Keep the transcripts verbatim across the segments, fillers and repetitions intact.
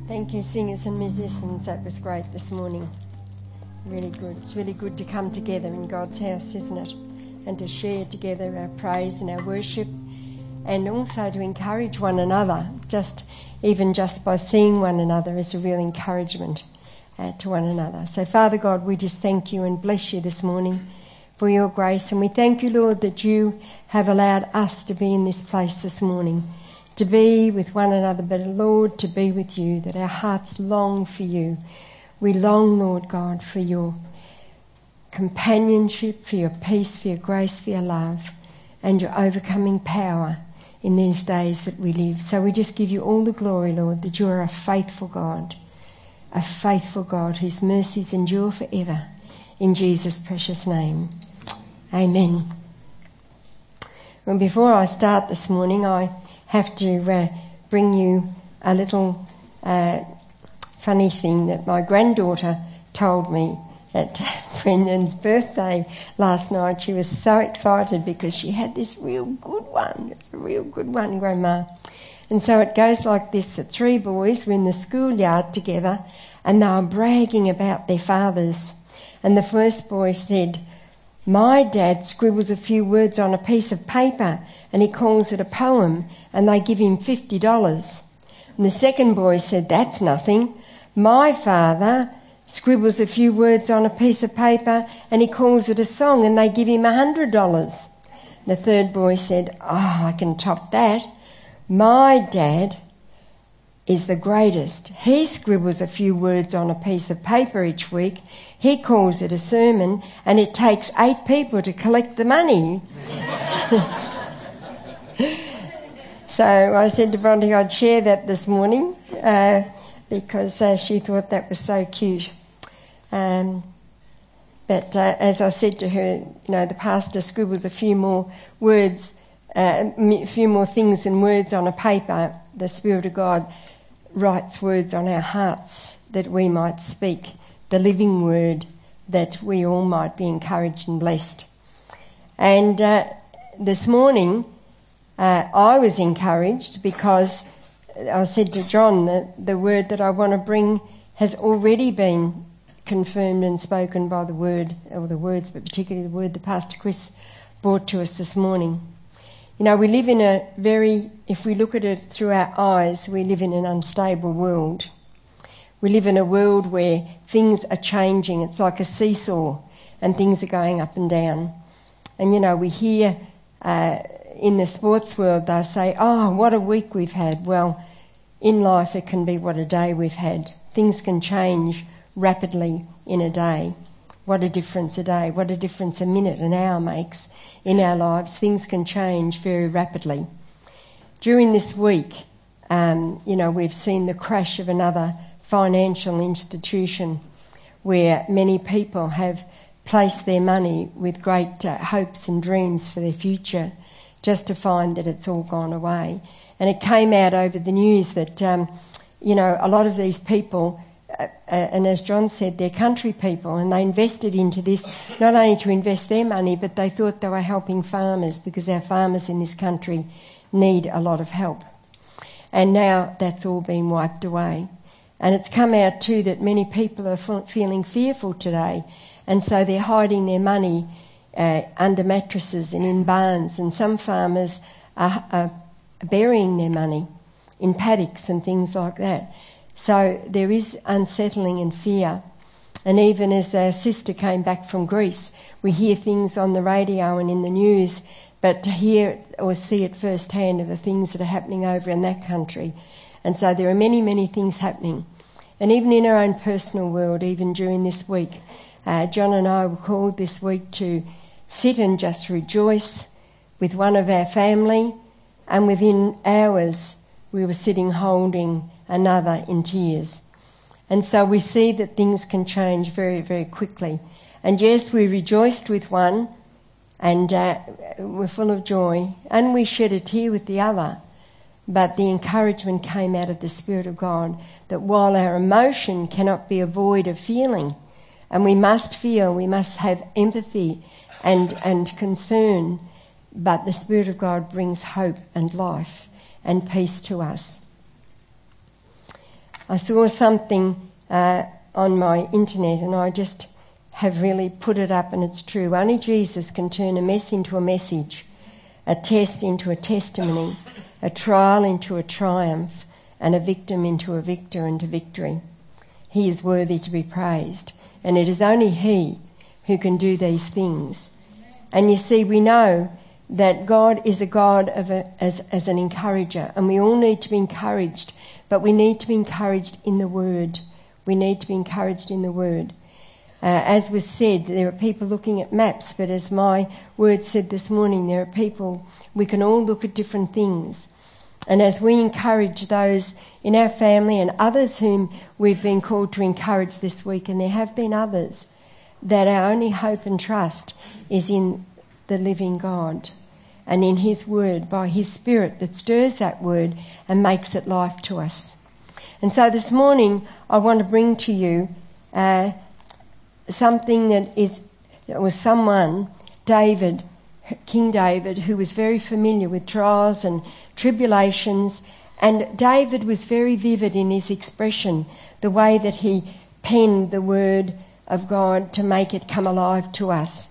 Thank you, singers and musicians. That was great this morning. Really good. It's really good to come together in God's house, isn't it? And to share together our praise and our worship, and also to encourage one another. Just even just by seeing one another is a real encouragement uh, to one another. So, Father God, we just thank you and bless you this morning for your grace. And we thank you, Lord, that you have allowed us to be in this place this morning, to be with one another, but Lord, to be with you, that our hearts long for you. We long, Lord God, for your companionship, for your peace, for your grace, for your love, and your overcoming power in these days that we live. So we just give you all the glory, Lord, that you are a faithful God, a faithful God whose mercies endure forever. In Jesus' precious name. Amen. Well, before I start this morning, I have to uh, bring you a little uh, funny thing that my granddaughter told me at Brendan's birthday last night. She was so excited because she had this real good one. It's a real good one, Grandma. And so it goes like this. The three boys were in the schoolyard together and they were bragging about their fathers. And the first boy said, "My dad scribbles a few words on a piece of paper and he calls it a poem, and they give him fifty dollars. And the second boy said, "That's nothing. My father scribbles a few words on a piece of paper and he calls it a song, and they give him a hundred dollars." The third boy said, "Oh, I can top that. My dad is the greatest. He scribbles a few words on a piece of paper each week. He calls it a sermon, and it takes eight people to collect the money." So I said to Bronte I'd share that this morning uh, because uh, she thought that was so cute. Um, but uh, as I said to her, you know, the pastor scribbles a few more words, uh, a few more things and words on a paper. The Spirit of God writes words on our hearts that we might speak, the living word, that we all might be encouraged and blessed. And uh, this morning uh, I was encouraged because I said to John that the word that I want to bring has already been confirmed and spoken by the word, or the words, but particularly the word that Pastor Chris brought to us this morning. You know, we live in a very, if we look at it through our eyes, we live in an unstable world. We live in a world where things are changing. It's like a seesaw and things are going up and down. And, you know, we hear uh, in the sports world, they say, "Oh, what a week we've had." Well, in life it can be what a day we've had. Things can change rapidly in a day. What a difference a day, what a difference a minute, an hour makes in our lives. Things can change very rapidly. During this week, um, you know, we've seen the crash of another financial institution where many people have placed their money with great uh, hopes and dreams for their future, just to find that it's all gone away. And it came out over the news that, um, you know, a lot of these people, uh, uh, and as John said, they're country people, and they invested into this not only to invest their money, but they thought they were helping farmers, because our farmers in this country need a lot of help. And now that's all been wiped away. And it's come out too that many people are f- feeling fearful today, and so they're hiding their money uh, under mattresses and in barns, and some farmers are, are burying their money in paddocks and things like that. So there is unsettling and fear. And even as our sister came back from Greece, we hear things on the radio and in the news, but to hear or see it firsthand of the things that are happening over in that country. And so there are many, many things happening. And even in our own personal world, even during this week, uh, John and I were called this week to sit and just rejoice with one of our family, and within hours we were sitting holding another in tears. And so we see that things can change very, very quickly. And yes, we rejoiced with one, and uh, we're full of joy, and we shed a tear with the other. But the encouragement came out of the Spirit of God that while our emotion cannot be a void of feeling, and we must feel, we must have empathy and, and concern, but the Spirit of God brings hope and life and peace to us. I saw something uh, on my internet, and I just have really put it up, and it's true. Only Jesus can turn a mess into a message, a test into a testimony, a trial into a triumph, and a victim into a victor and a victory. He is worthy to be praised, and it is only He who can do these things. And you see, we know that God is a God of a, as, as an encourager, and we all need to be encouraged, but we need to be encouraged in the Word. We need to be encouraged in the Word. Uh, as was said, there are people looking at maps, but as my word said this morning, there are people, we can all look at different things. And as we encourage those in our family and others whom we've been called to encourage this week, and there have been others, that our only hope and trust is in the living God and in His Word, by His Spirit that stirs that Word and makes it life to us. And so this morning I want to bring to you uh, something that is, that was someone, David, King David, who was very familiar with trials and tribulations, and David was very vivid in his expression, the way that he penned the word of God to make it come alive to us.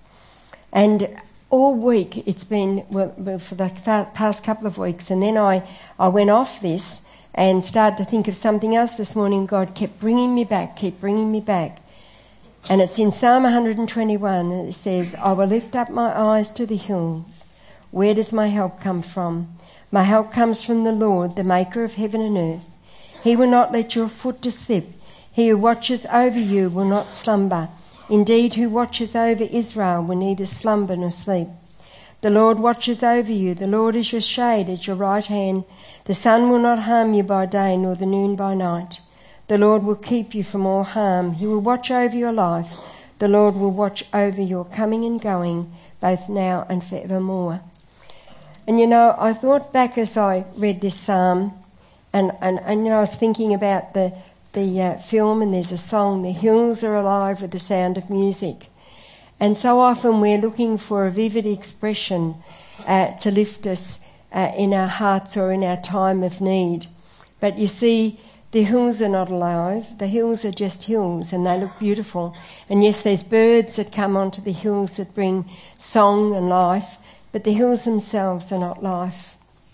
And all week it's been, well, for the past couple of weeks, and then I, I went off this and started to think of something else this morning. God kept bringing me back, kept bringing me back. And it's in Psalm one twenty-one, and it says, I will lift up my eyes to the hills. Where does my help come from? My help comes from the Lord, the maker of heaven and earth. He will not let your foot to slip. He who watches over you will not slumber. Indeed, who watches over Israel will neither slumber nor sleep. The Lord watches over you. The Lord is your shade at your right hand. The sun will not harm you by day, nor the noon by night. The Lord will keep you from all harm. He will watch over your life. The Lord will watch over your coming and going, both now and forevermore. And you know, I thought back as I read this psalm, and, and, and you know, I was thinking about the, the uh, film, and there's a song, The Hills Are Alive with the Sound of Music. And so often we're looking for a vivid expression uh, to lift us uh, in our hearts or in our time of need. But you see, the hills are not alive. The hills are just hills, and they look beautiful. And yes, there's birds that come onto the hills that bring song and life, but the hills themselves are not life.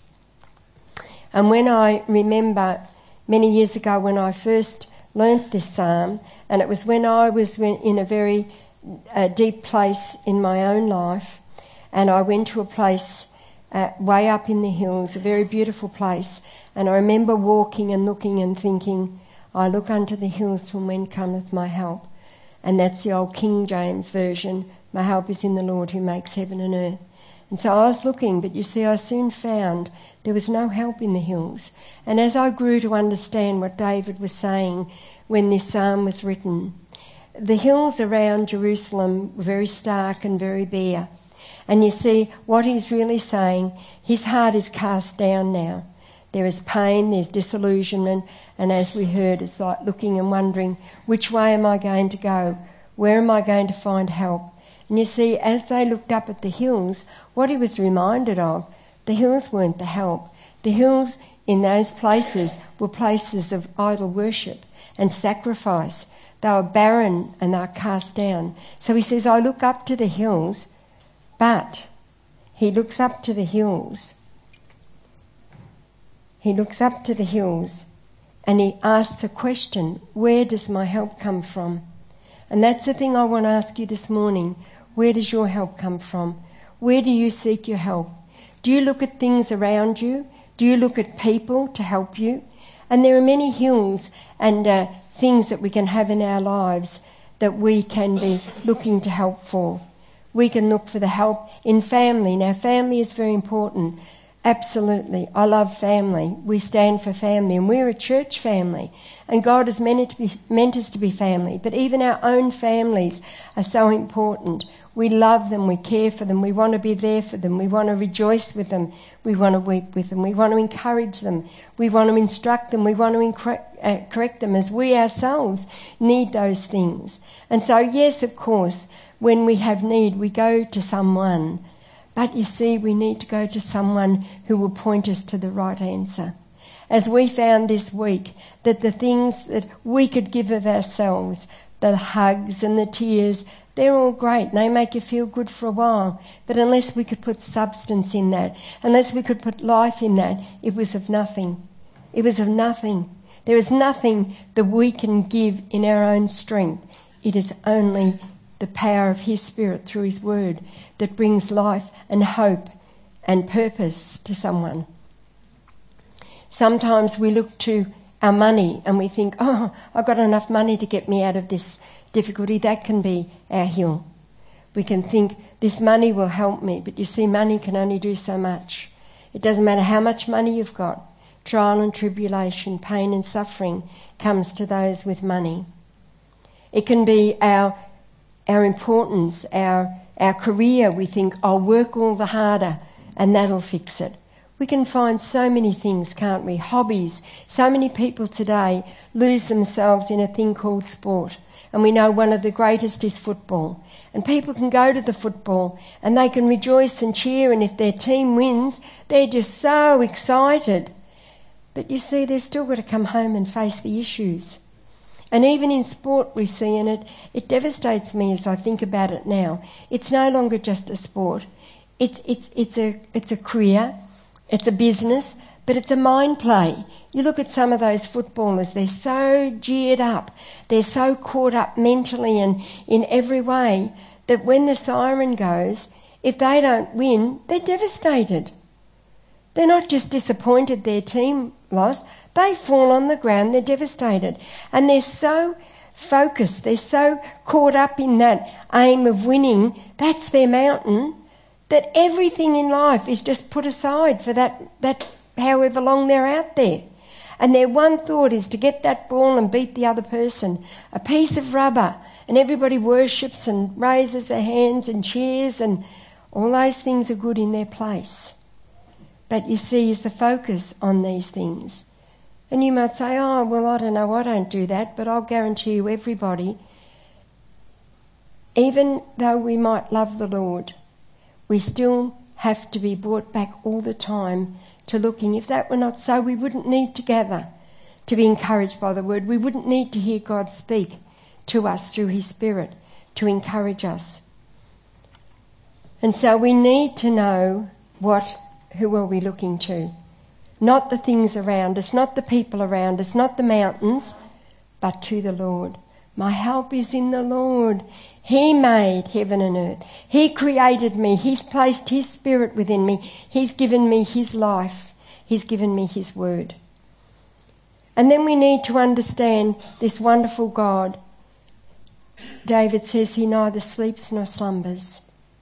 And when I remember many years ago when I first learnt this psalm, and it was when I was in a very uh, deep place in my own life, and I went to a place uh, way up in the hills, a very beautiful place. And I remember walking and looking and thinking, I look unto the hills from when cometh my help. And that's the old King James version. My help is in the Lord who makes heaven and earth. And so I was looking, but you see, I soon found there was no help in the hills. And as I grew to understand what David was saying when this psalm was written, the hills around Jerusalem were very stark and very bare. And you see, what he's really saying, his heart is cast down now. There is pain, there's disillusionment, and as we heard, it's like looking and wondering, which way am I going to go? Where am I going to find help? And you see, as they looked up at the hills, what he was reminded of, the hills weren't the help. The hills in those places were places of idol worship and sacrifice. They were barren and they were cast down. So he says, I look up to the hills, but he looks up to the hills. He looks up to the hills and he asks a question, where does my help come from? And that's the thing I want to ask you this morning. Where does your help come from? Where do you seek your help? Do you look at things around you? Do you look at people to help you? And there are many hills and uh, things that we can have in our lives that we can be looking to help for. We can look for the help in family. Now, family is very important. Absolutely. I love family. We stand for family, and we're a church family. And God has meant, it to be, meant us to be family. But even our own families are so important. We love them. We care for them. We want to be there for them. We want to rejoice with them. We want to weep with them. We want to encourage them. We want to instruct them. We want to incre- uh, correct them, as we ourselves need those things. And so, yes, of course, when we have need, we go to someone. But you see, we need to go to someone who will point us to the right answer. as we found this week, that the things that we could give of ourselves, the hugs and the tears, they're all great and they make you feel good for a while. But unless we could put substance in that, unless we could put life in that, it was of nothing. It was of nothing. There is nothing that we can give in our own strength. It is only the power of His Spirit through His Word that brings life and hope and purpose to someone. Sometimes we look to our money and we think, oh, I've got enough money to get me out of this difficulty. That can be our hill. We can think this money will help me, but you see, money can only do so much. It doesn't matter how much money you've got. Trial and tribulation, pain and suffering comes to those with money. It can be our our importance, our our career. We think, I'll work all the harder and that'll fix it. We can find so many things, can't we? Hobbies. So many people today lose themselves in a thing called sport. And we know one of the greatest is football. And people can go to the football and they can rejoice and cheer, and if their team wins, they're just so excited. But you see, they've still got to come home and face the issues. And even in sport we see, and it, it devastates me as I think about it now, it's no longer just a sport. It's, it's, it's a, it's a career, it's a business, but it's a mind play. You look at some of those footballers, they're so geared up, they're so caught up mentally and in every way that when the siren goes, if they don't win, they're devastated. They're not just disappointed their team lost, they fall on the ground, they're devastated. And they're so focused, they're so caught up in that aim of winning, that's their mountain, that everything in life is just put aside for that, that however long they're out there. And their one thought is to get that ball and beat the other person. A piece of rubber, and everybody worships and raises their hands and cheers, and all those things are good in their place. But you see, is the focus on these things. And you might say, oh, well, I don't know, I don't do that, but I'll guarantee you everybody, even though we might love the Lord, we still have to be brought back all the time to looking. If that were not so, we wouldn't need to gather to be encouraged by the Word. We wouldn't need to hear God speak to us through His Spirit to encourage us. And so we need to know what, who are we looking to? Not the things around us, not the people around us, not the mountains, but to the Lord. My help is in the Lord. He made heaven and earth. He created me. He's placed His Spirit within me. He's given me His life. He's given me His Word. And then we need to understand this wonderful God. David says He neither sleeps nor slumbers.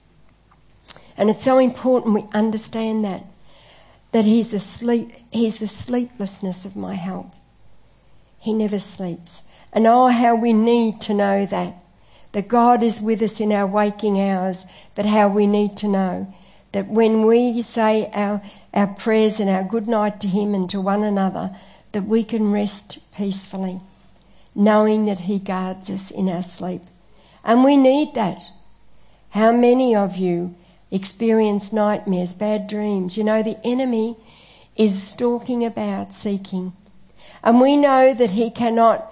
And it's so important we understand that. That He's asleep. He's the sleeplessness of my health. He never sleeps. And oh, how we need to know that. That God is with us in our waking hours, but how we need to know that when we say our, our prayers and our good night to Him and to one another, that we can rest peacefully, knowing that He guards us in our sleep. And we need that. How many of you experience nightmares, bad dreams? You know, the enemy is stalking about, seeking. And we know that he cannot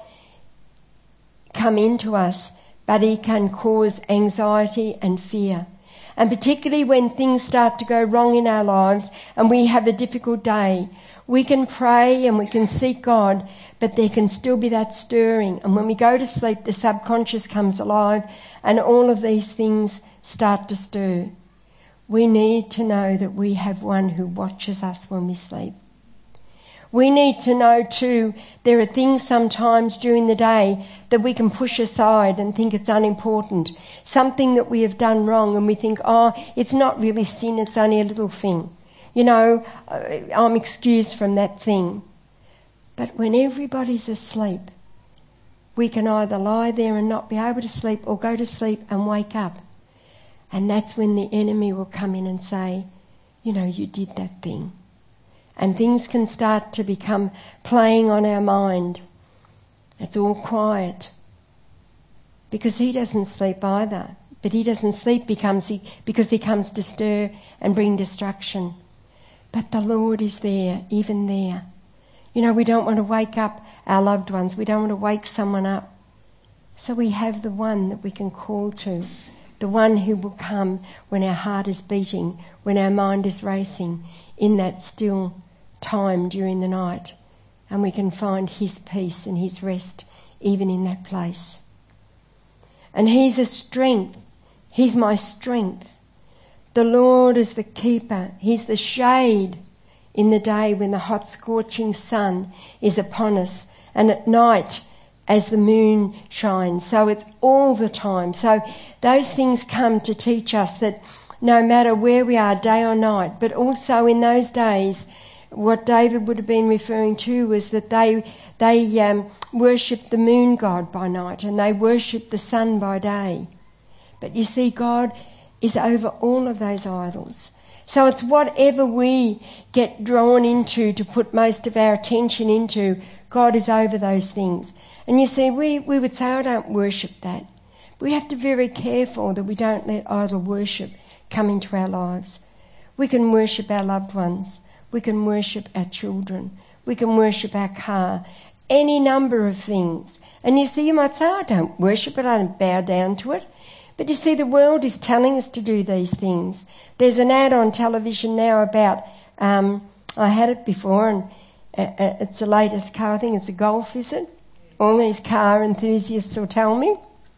come into us, but he can cause anxiety and fear. And particularly when things start to go wrong in our lives and we have a difficult day, we can pray and we can seek God, but there can still be that stirring. And when we go to sleep, the subconscious comes alive and all of these things start to stir. We need to know that we have one who watches us when we sleep. We need to know too, there are things sometimes during the day that we can push aside and think it's unimportant. Something that we have done wrong and we think, oh, it's not really sin, it's only a little thing. You know, I'm excused from that thing. But when everybody's asleep, we can either lie there and not be able to sleep or go to sleep and wake up. And that's when the enemy will come in and say, you know, you did that thing. And things can start to become playing on our mind. It's all quiet. Because he doesn't sleep either. But he doesn't sleep becomes he, because he comes to stir and bring destruction. But the Lord is there, even there. You know, we don't want to wake up our loved ones. We don't want to wake someone up. So we have the one that we can call to, the one who will come when our heart is beating, when our mind is racing, in that still time during the night. And we can find his peace and his rest even in that place. And he's a strength. He's my strength. The Lord is the keeper. He's the shade in the day when the hot scorching sun is upon us, and at night as the moon shines. So it's all the time. So those things come to teach us that no matter where we are, day or night, but also in those days, what David would have been referring to was that they they um, worshipped the moon god by night and they worshipped the sun by day. But you see, God is over all of those idols. So it's whatever we get drawn into to put most of our attention into, God is over those things. And you see, we, we would say, I don't worship that. But we have to be very careful that we don't let idol worship come into our lives. We can worship our loved ones. We can worship our children. We can worship our car. Any number of things. And you see, you might say, I don't worship it, I don't bow down to it. But you see, the world is telling us to do these things. There's an ad on television now about, um, I had it before, and uh, it's the latest car, I think it's a Golf, is it? All these car enthusiasts will tell me.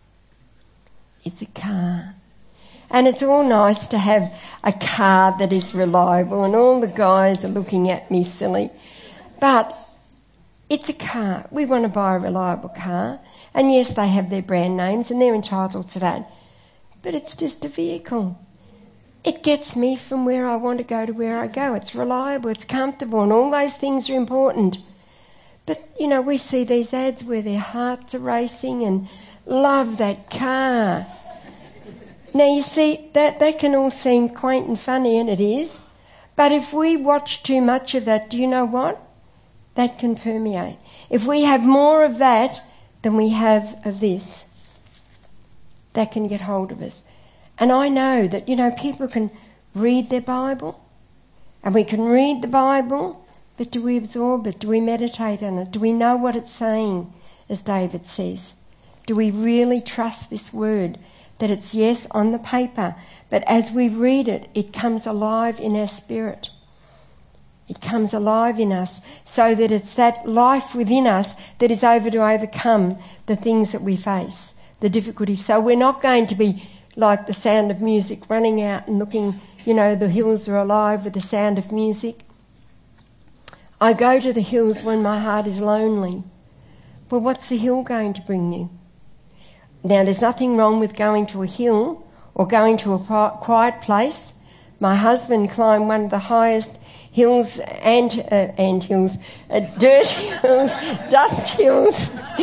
It's a car. And it's all nice to have a car that is reliable, and all the guys are looking at me silly. But it's a car. We want to buy a reliable car. And yes, they have their brand names and they're entitled to that. But it's just a vehicle. It gets me from where I want to go to where I go. It's reliable, it's comfortable, and all those things are important. But, you know, we see these ads where their hearts are racing and love that car. Now, you see, that, that can all seem quaint and funny, and it is. But if we watch too much of that, do you know what? That can permeate. If we have more of that than we have of this, that can get hold of us. And I know that, you know, people can read their Bible, and we can read the Bible, but do we absorb it? Do we meditate on it? Do we know what it's saying, as David says? Do we really trust this word, that it's yes on the paper, but as we read it, it comes alive in our spirit. It comes alive in us, so that it's that life within us that is over to overcome the things that we face, the difficulties. So we're not going to be like the Sound of Music, running out and looking, you know, the hills are alive with the sound of music. I go to the hills when my heart is lonely. Well, what's the hill going to bring you? Now, there's nothing wrong with going to a hill or going to a quiet place. My husband climbed one of the highest hills and uh, and hills, uh, dirt hills, dust hills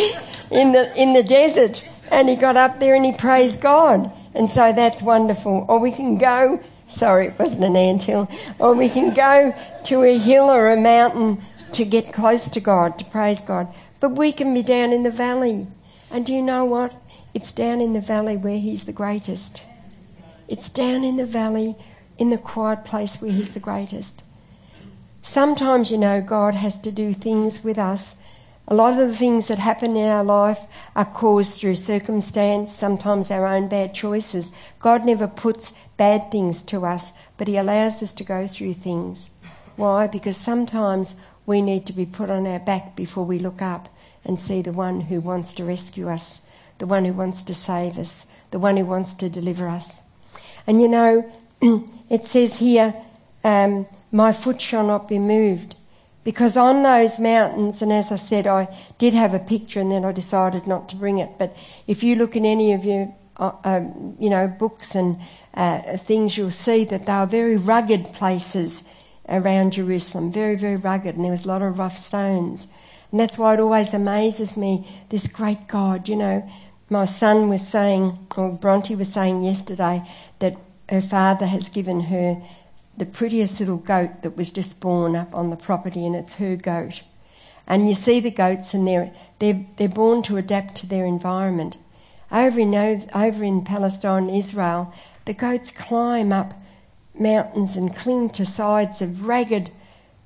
in the in the desert, and he got up there and he praised God, and so that's wonderful. Or we can go, sorry, it wasn't an anthill, or we can go to a hill or a mountain to get close to God, to praise God. But we can be down in the valley, and do you know what? It's down in the valley where He's the greatest. It's down in the valley, in the quiet place where He's the greatest. Sometimes, you know, God has to do things with us. A lot of the things that happen in our life are caused through circumstance, sometimes our own bad choices. God never puts bad things to us, but He allows us to go through things. Why? Because sometimes we need to be put on our back before we look up and see the one who wants to rescue us, the one who wants to save us, the one who wants to deliver us. And you know, it says here, um, my foot shall not be moved. Because on those mountains, and as I said, I did have a picture and then I decided not to bring it. But if you look in any of your, uh, um, you know, books and uh, things, you'll see that they are very rugged places around Jerusalem. Very, very rugged. And there was a lot of rough stones. And that's why it always amazes me, this great God. You know, my son was saying, or Bronte was saying yesterday, that her father has given her the prettiest little goat that was just born up on the property, and it's her goat. And you see the goats, and they're they're they're born to adapt to their environment. Over in over in Palestine, Israel, the goats climb up mountains and cling to sides of ragged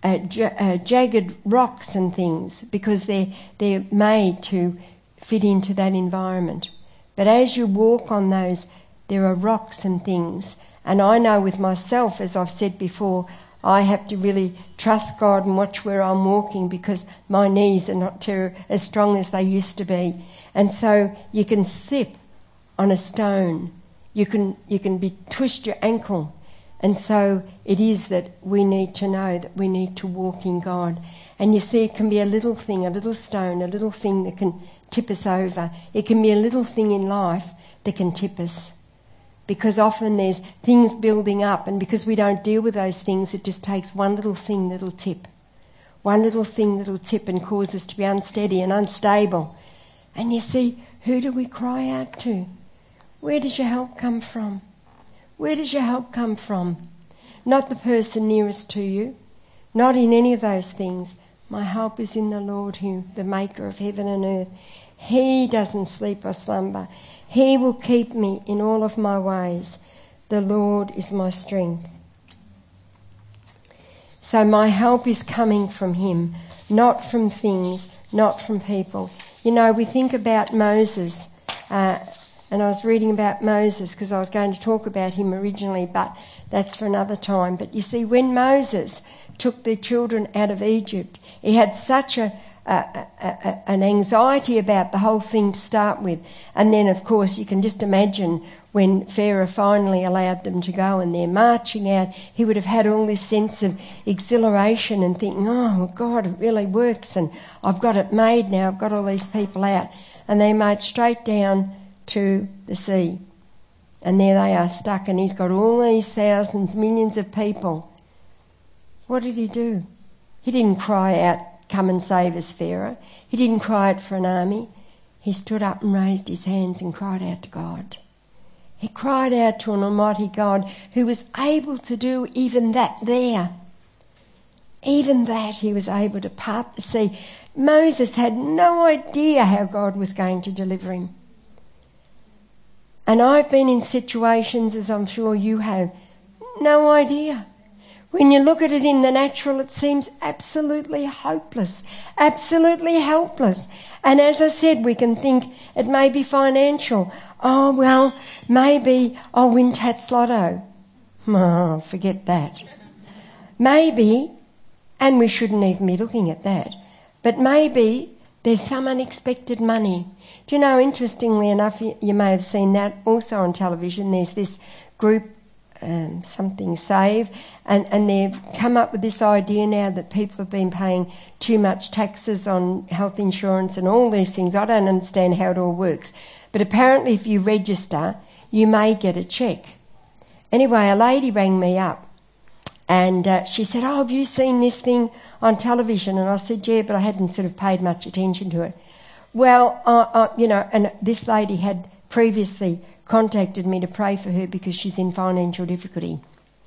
uh, j- uh, jagged rocks and things because they're, they're made to fit into that environment. But as you walk on those, there are rocks and things. And I know with myself, as I've said before, I have to really trust God and watch where I'm walking because my knees are not ter- as strong as they used to be. And so you can slip on a stone. You can, you can be twist your ankle. And so it is that we need to know that we need to walk in God. And you see, it can be a little thing, a little stone, a little thing that can tip us over. It can be a little thing in life that can tip us. Because often there's things building up, and because we don't deal with those things, it just takes one little thing that'll tip. One little thing that'll tip and cause us to be unsteady and unstable. And you see, who do we cry out to? Where does your help come from? Where does your help come from? Not the person nearest to you. Not in any of those things. My help is in the Lord, who, the maker of heaven and earth. He doesn't sleep or slumber. He will keep me in all of my ways. The Lord is my strength. So my help is coming from him, not from things, not from people. You know, we think about Moses, uh, and I was reading about Moses because I was going to talk about him originally, but that's for another time. But you see, when Moses took the children out of Egypt, he had such a Uh, a, a, an anxiety about the whole thing to start with. And then, of course, you can just imagine when Pharaoh finally allowed them to go and they're marching out, he would have had all this sense of exhilaration and thinking, oh, God, it really works and I've got it made now, I've got all these people out. And they marched straight down to the sea. And there they are stuck, and he's got all these thousands, millions of people. What did he do? He didn't cry out, come and save us, Pharaoh. He didn't cry out for an army. He stood up and raised his hands and cried out to God. He cried out to an almighty God who was able to do even that there. Even that he was able to part the sea. Moses had no idea how God was going to deliver him. And I've been in situations, as I'm sure you have, no idea. When you look at it in the natural, it seems absolutely hopeless, absolutely helpless. And as I said, we can think it may be financial. Oh, well, maybe I'll win Tats Lotto. Oh, forget that. Maybe, and we shouldn't even be looking at that, but maybe there's some unexpected money. Do you know, interestingly enough, you, you may have seen that also on television. There's this group, Um, something Save, and, and they've come up with this idea now that people have been paying too much taxes on health insurance and all these things. I don't understand how it all works. But apparently if you register, you may get a cheque. Anyway, a lady rang me up and uh, she said, oh, have you seen this thing on television? And I said, yeah, but I hadn't sort of paid much attention to it. Well, uh, uh, you know, and this lady had previously contacted me to pray for her because she's in financial difficulty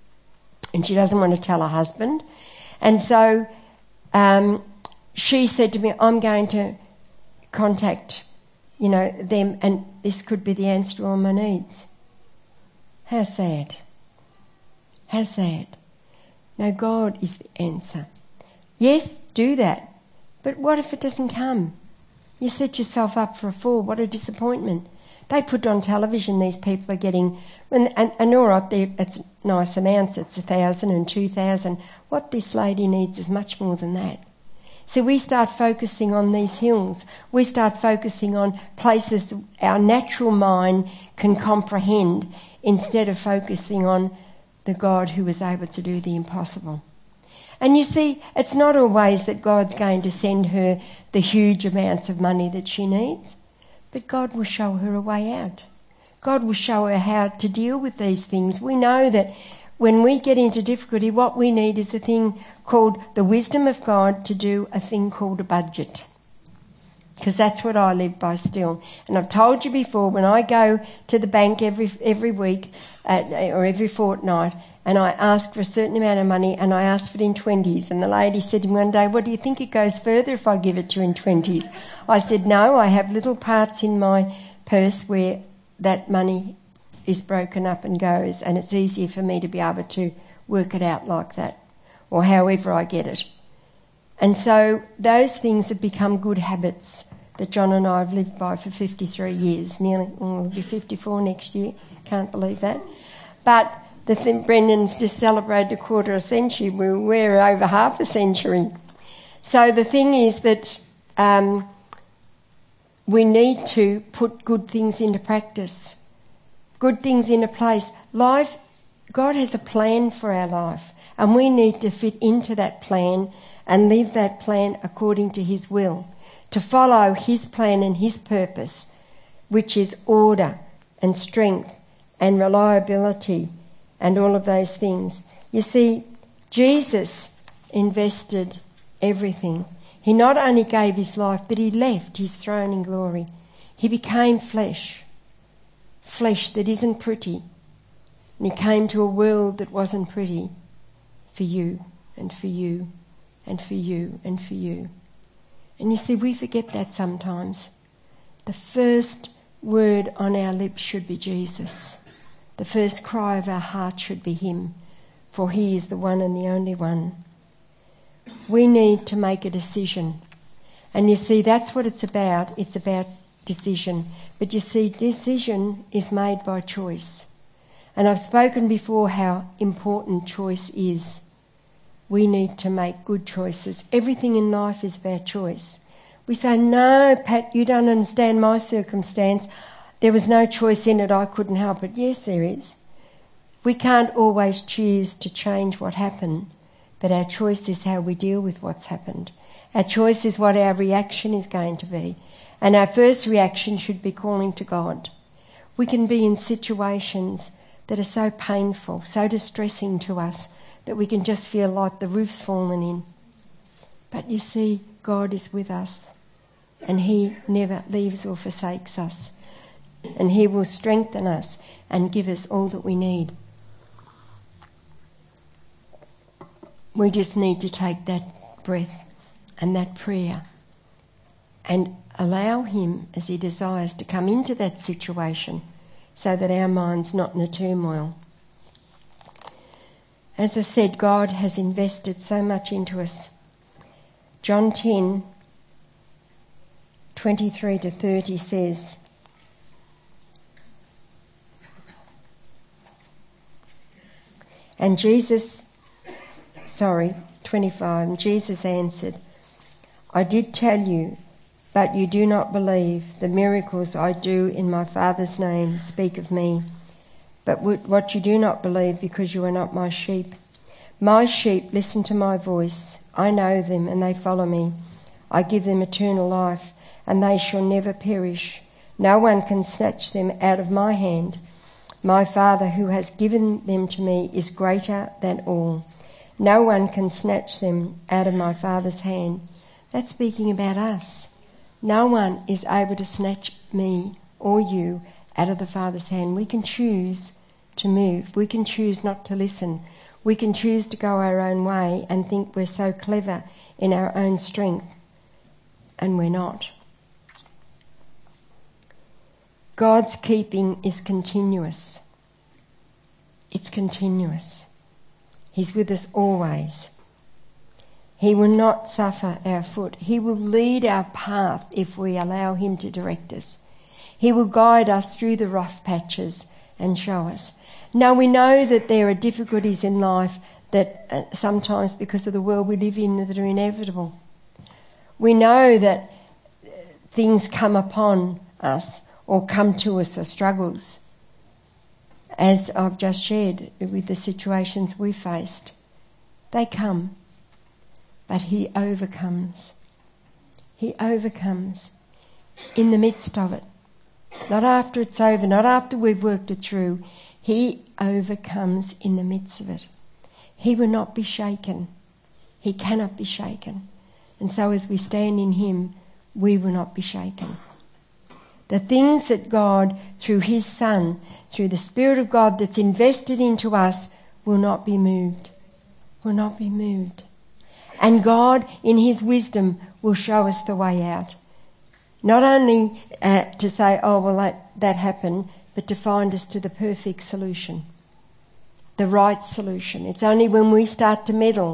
and she doesn't want to tell her husband. And so um, she said to me, I'm going to contact, you know, them, and this could be the answer to all my needs. How sad. How sad. No, God is the answer. Yes, do that. But what if it doesn't come? You set yourself up for a fall. What a disappointment. They put on television, these people are getting, and, and, and all right, it's nice amounts, it's a thousand and two thousand. What this lady needs is much more than that. So we start focusing on these hills. We start focusing on places our natural mind can comprehend instead of focusing on the God who is able to do the impossible. And you see, it's not always that God's going to send her the huge amounts of money that she needs. But God will show her a way out. God will show her how to deal with these things. We know that when we get into difficulty, what we need is a thing called the wisdom of God to do a thing called a budget. Because that's what I live by still. And I've told you before, when I go to the bank every every week uh, or every fortnight and I ask for a certain amount of money and I ask for it in twenties, and the lady said to me one day, what do you think it goes further if I give it to you in twenties? I said, no, I have little parts in my purse where that money is broken up and goes, and it's easier for me to be able to work it out like that. or however I get it. And so those things have become good habits that John and I have lived by for fifty-three years. Nearly, well, we'll be fifty-four next year. Can't believe that. But the thing, Brendan's just celebrated a quarter of a century. We're over half a century. So the thing is that um, we need to put good things into practice, good things into place. Life, God has a plan for our life, and we need to fit into that plan and live that plan according to His will, to follow His plan and His purpose, which is order and strength and reliability and all of those things. You see, Jesus invested everything. He not only gave His life, but He left His throne in glory. He became flesh, flesh that isn't pretty. And He came to a world that wasn't pretty for you and for you and for you and for you. And you see, we forget that sometimes. The first word on our lips should be Jesus. The first cry of our heart should be Him, for He is the one and the only one. We need to make a decision. And you see, that's what it's about. It's about decision. But you see, decision is made by choice. And I've spoken before how important choice is. We need to make good choices. Everything in life is about choice. We say, no, Pat, you don't understand my circumstance. There was no choice in it. I couldn't help it. Yes, there is. We can't always choose to change what happened, but our choice is how we deal with what's happened. Our choice is what our reaction is going to be. And our first reaction should be calling to God. We can be in situations that are so painful, so distressing to us, that we can just feel like the roof's fallen in. But you see, God is with us, and He never leaves or forsakes us. And He will strengthen us and give us all that we need. We just need to take that breath and that prayer and allow Him, as He desires, to come into that situation so that our mind's not in a turmoil. As I said, God has invested so much into us. John ten, twenty-three to thirty says, and Jesus, sorry, twenty-five, and Jesus answered, I did tell you, but you do not believe. The miracles I do in my Father's name speak of me. But what you do not believe, because you are not my sheep. My sheep listen to my voice. I know them and they follow me. I give them eternal life, and they shall never perish. No one can snatch them out of my hand. My Father who has given them to me is greater than all. No one can snatch them out of my Father's hand. That's speaking about us. No one is able to snatch me or you out of the Father's hand. We can choose to move. We can choose not to listen. We can choose to go our own way and think we're so clever in our own strength, and we're not. God's keeping is continuous. It's continuous. He's with us always. He will not suffer our foot. He will lead our path if we allow Him to direct us. He will guide us through the rough patches and show us. Now we know that there are difficulties in life that uh, sometimes because of the world we live in that are inevitable. We know that things come upon us or come to us as struggles, as I've just shared with the situations we faced. They come, but He overcomes. He overcomes in the midst of it. Not after it's over, not after we've worked it through. He overcomes in the midst of it. He will not be shaken. He cannot be shaken. And so as we stand in Him, we will not be shaken. The things that God, through His Son, through the Spirit of God that's invested into us, will not be moved. Will not be moved. And God, in His wisdom, will show us the way out. Not only uh, to say, oh, well, that, that happened, but to find us to the perfect solution, the right solution. It's only when we start to meddle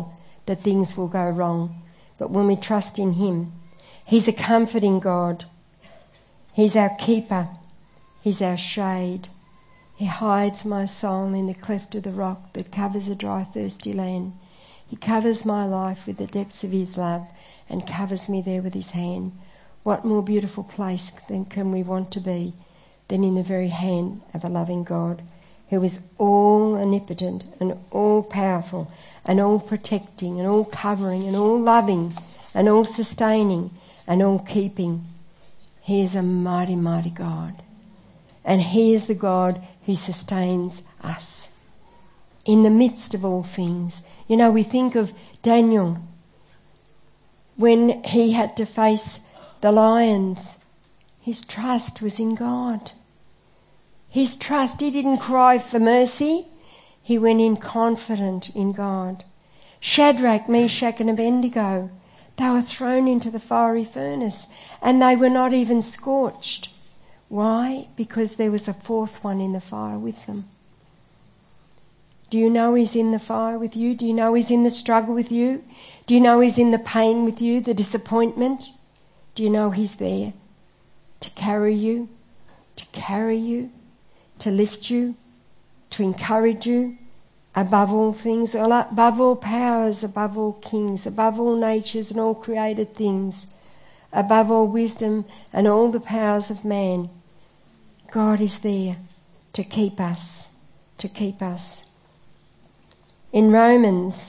that things will go wrong. But when we trust in him, he's a comforting God. He's our keeper. He's our shade. He hides my soul in the cleft of the rock that covers a dry, thirsty land. He covers my life with the depths of his love and covers me there with his hand. What more beautiful place than can we want to be than in the very hand of a loving God who is all omnipotent and all powerful and all protecting and all covering and all loving and all sustaining and all keeping. He is a mighty, mighty God. And he is the God who sustains us in the midst of all things. You know, we think of Daniel when he had to face the lions. His trust was in God. His trust, he didn't cry for mercy. He went in confident in God. Shadrach, Meshach and Abednego, they were thrown into the fiery furnace and they were not even scorched. Why? Because there was a fourth one in the fire with them. Do you know he's in the fire with you? Do you know he's in the struggle with you? Do you know he's in the pain with you, the disappointment? Do you know he's there to carry you, to carry you, to lift you, to encourage you above all things, above all powers, above all kings, above all natures and all created things, above all wisdom and all the powers of man? God is there to keep us, to keep us. In Romans,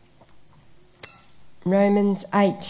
Romans eight,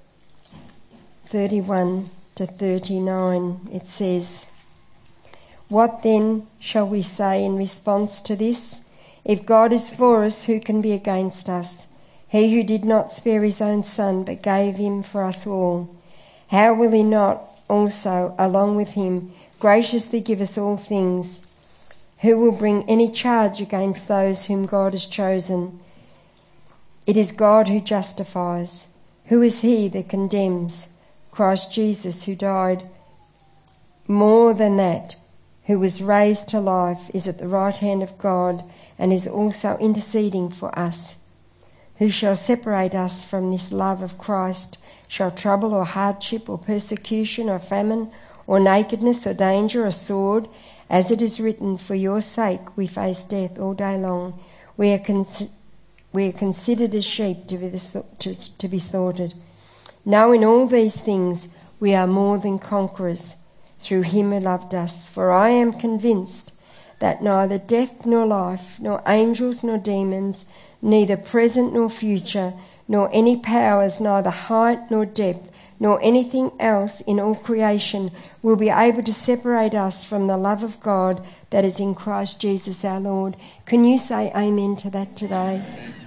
thirty-one to thirty-nine, it says, "What then shall we say in response to this? If God is for us, who can be against us? He who did not spare his own son, but gave him for us all, how will he not also, along with him, graciously give us all things? Who will bring any charge against those whom God has chosen? It is God who justifies. Who is he that condemns? Christ Jesus, who died. More than that, who was raised to life, is at the right hand of God and is also interceding for us. Who shall separate us from this love of Christ? Shall trouble or hardship or persecution or famine or nakedness or danger or sword? As it is written, for your sake we face death all day long. We are, con- we are considered as sheep to be, the, to, to be slaughtered. Now in all these things we are more than conquerors through him who loved us. For I am convinced that neither death nor life, nor angels nor demons, neither present nor future, nor any powers, neither height nor depth, nor anything else in all creation will be able to separate us from the love of God that is in Christ Jesus our Lord." Can you say amen to that today?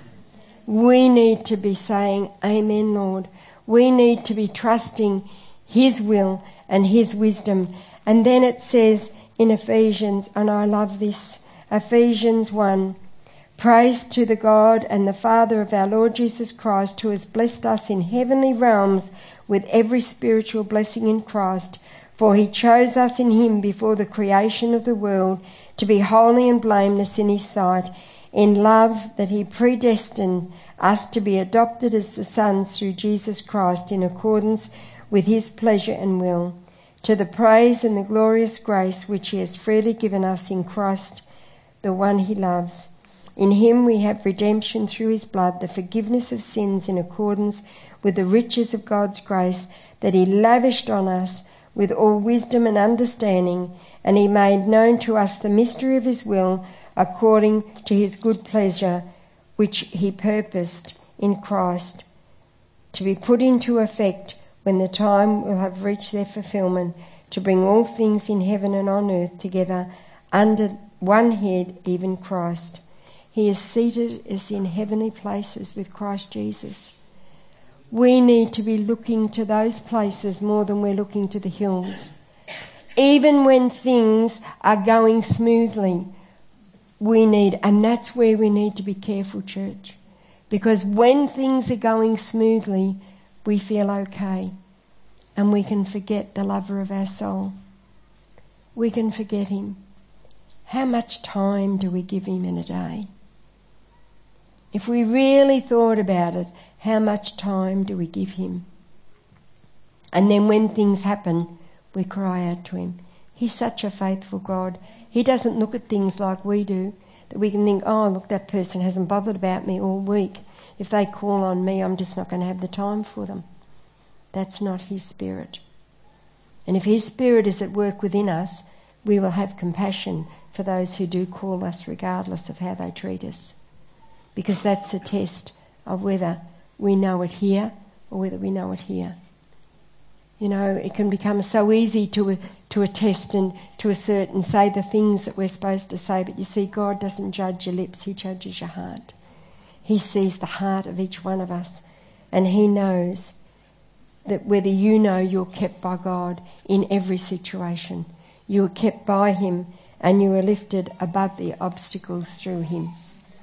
We need to be saying, "Amen, Lord." We need to be trusting his will and his wisdom. And then it says in Ephesians, and I love this, Ephesians one, "Praise to the God and the Father of our Lord Jesus Christ, who has blessed us in heavenly realms with every spiritual blessing in Christ. For he chose us in him before the creation of the world to be holy and blameless in his sight. In love that he predestined us to be adopted as the sons through Jesus Christ in accordance with his pleasure and will, to the praise and the glorious grace which he has freely given us in Christ, the one he loves. In him we have redemption through his blood, the forgiveness of sins in accordance with the riches of God's grace that he lavished on us with all wisdom and understanding, and he made known to us the mystery of his will according to his good pleasure, which he purposed in Christ, to be put into effect when the time will have reached their fulfillment, to bring all things in heaven and on earth together under one head, even Christ. He is seated as in heavenly places with Christ Jesus. We need to be looking to those places more than we're looking to the hills. Even when things are going smoothly, we need, and that's where we need to be careful, church. Because when things are going smoothly, we feel okay. And we can forget the lover of our soul. We can forget him. How much time do we give him in a day? If we really thought about it, how much time do we give him? And then when things happen, we cry out to him. He's such a faithful God. He doesn't look at things like we do, that we can think, oh, look, that person hasn't bothered about me all week. If they call on me, I'm just not going to have the time for them. That's not his spirit. And if his spirit is at work within us, we will have compassion for those who do call us regardless of how they treat us. Because that's a test of whether we know it here or whether we know it here. You know, it can become so easy to to attest and to assert and say the things that we're supposed to say, but you see, God doesn't judge your lips, he judges your heart. He sees the heart of each one of us, and he knows that whether you know you're kept by God in every situation, you are kept by him and you are lifted above the obstacles through him.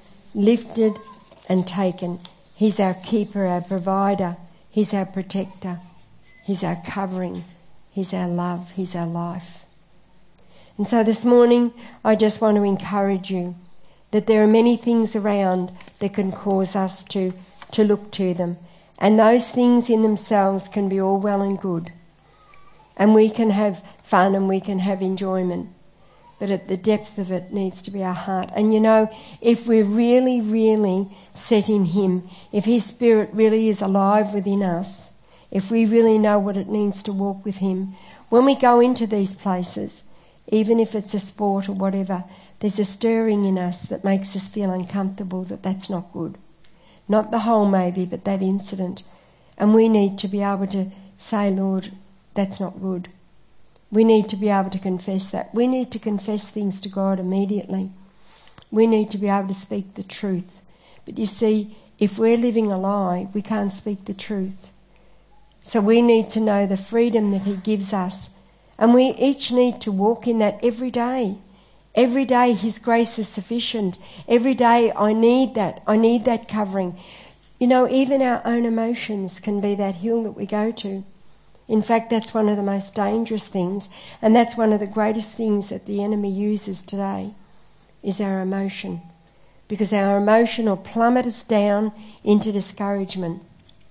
Lifted and taken. He's our keeper, our provider. He's our protector. He's our covering. He's our love. He's our life. And so this morning, I just want to encourage you that there are many things around that can cause us to, to look to them. And those things in themselves can be all well and good. And we can have fun and we can have enjoyment. But at the depth of it needs to be our heart. And you know, if we're really, really set in him, if his spirit really is alive within us, if we really know what it means to walk with him, when we go into these places, even if it's a sport or whatever, there's a stirring in us that makes us feel uncomfortable, that that's not good. Not the whole maybe, but that incident. And we need to be able to say, Lord, that's not good. We need to be able to confess that. We need to confess things to God immediately. We need to be able to speak the truth. But you see, if we're living a lie, we can't speak the truth. So we need to know the freedom that he gives us. And we each need to walk in that every day. Every day his grace is sufficient. Every day I need that. I need that covering. You know, even our own emotions can be that hill that we go to. In fact, that's one of the most dangerous things, and that's one of the greatest things that the enemy uses today, is our emotion. Because our emotion will plummet us down into discouragement.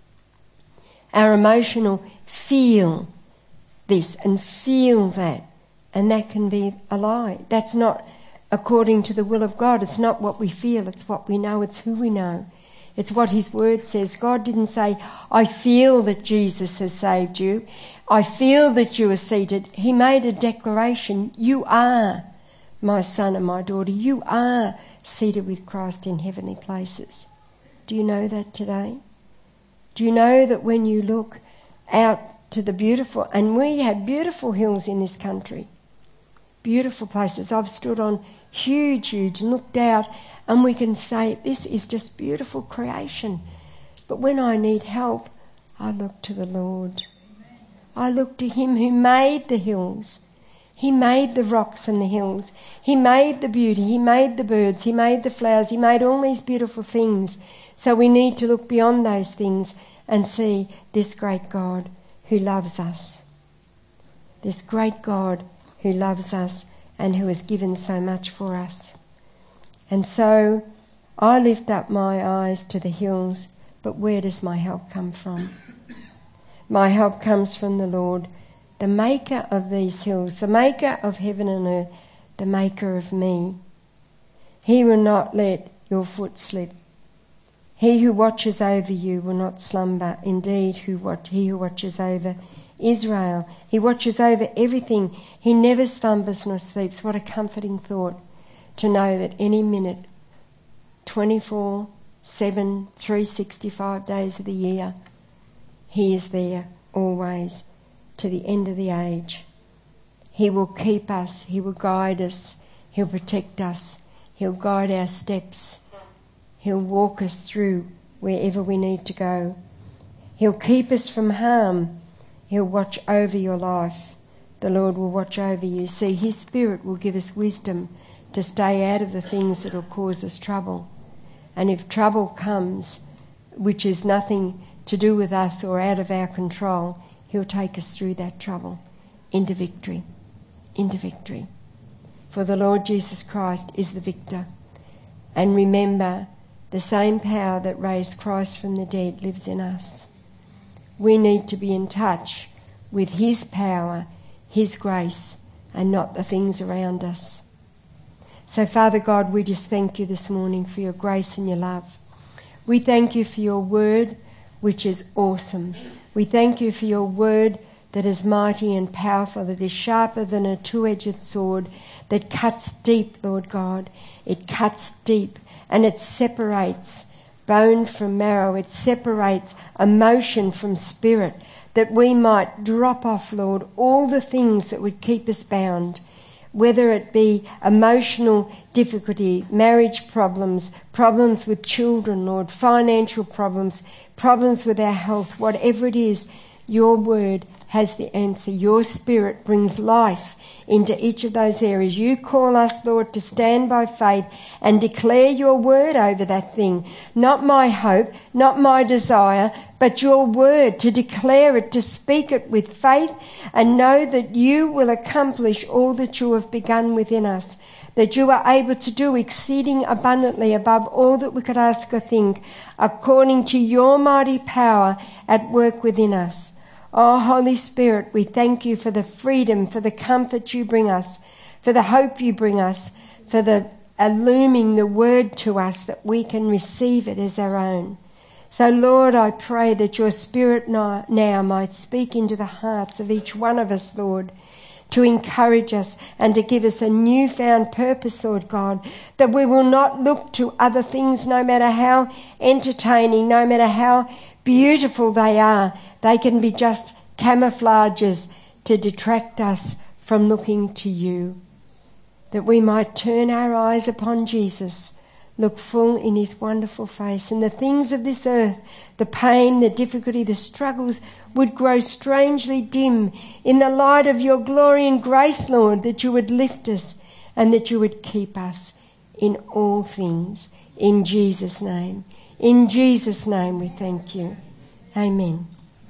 Our emotion will feel this and feel that, and that can be a lie. That's not according to the will of God. It's not what we feel, it's what we know, it's who we know. It's what his word says. God didn't say, I feel that Jesus has saved you. I feel that you are seated. He made a declaration. You are my son and my daughter. You are seated with Christ in heavenly places. Do you know that today? Do you know that when you look out to the beautiful, and we have beautiful hills in this country, beautiful places. I've stood on huge, huge and looked out, and we can say, this is just beautiful creation. But when I need help, I look to the Lord. I look to him who made the hills. He made the rocks and the hills. He made the beauty. He made the birds. He made the flowers. He made all these beautiful things. So we need to look beyond those things and see this great God who loves us. This great God who loves us and who has given so much for us. And so I lift up my eyes to the hills, but where does my help come from? My help comes from the Lord, the maker of these hills, the maker of heaven and earth, the maker of me. He will not let your foot slip. He who watches over you will not slumber. Indeed, who watch, he who watches over Israel, he watches over everything. He never slumbers nor sleeps. What a comforting thought to know that any minute, twenty-four, seven, three hundred sixty-five days of the year, he is there always to the end of the age. He will keep us. He will guide us. He'll protect us. He'll guide our steps. He'll walk us through wherever we need to go. He'll keep us from harm. He'll watch over your life. The Lord will watch over you. See, his Spirit will give us wisdom to stay out of the things that will cause us trouble. And if trouble comes, which is nothing to do with us or out of our control, he'll take us through that trouble into victory, into victory. For the Lord Jesus Christ is the victor. And remember The same power that raised Christ from the dead lives in us. We need to be in touch with his power, his grace, and not the things around us. So Father God, we just thank you this morning for your grace and your love. We thank you for your word, which is awesome. We thank you for your word that is mighty and powerful, that is sharper than a two-edged sword, that cuts deep, Lord God. It cuts deep and it separates bone from marrow. It separates emotion from spirit, that we might drop off, Lord, all the things that would keep us bound, whether it be emotional difficulty, marriage problems, problems with children, Lord, financial problems, problems with our health, whatever it is. Your word has the answer. Your spirit brings life into each of those areas. You call us, Lord, to stand by faith and declare your word over that thing. Not my hope, not my desire, but your word, to declare it, to speak it with faith and know that you will accomplish all that you have begun within us, that you are able to do exceeding abundantly above all that we could ask or think, according to your mighty power at work within us. Oh, Holy Spirit, we thank you for the freedom, for the comfort you bring us, for the hope you bring us, for the illuming the word to us that we can receive it as our own. So, Lord, I pray that your Spirit now might speak into the hearts of each one of us, Lord, to encourage us and to give us a newfound purpose, Lord God, that we will not look to other things, no matter how entertaining, no matter how beautiful they are. They can be just camouflages to detract us from looking to you. That we might turn our eyes upon Jesus, look full in his wonderful face, and the things of this earth, the pain, the difficulty, the struggles, would grow strangely dim in the light of your glory and grace, Lord, that you would lift us and that you would keep us in all things. In Jesus' name. In Jesus' name we thank you. Amen.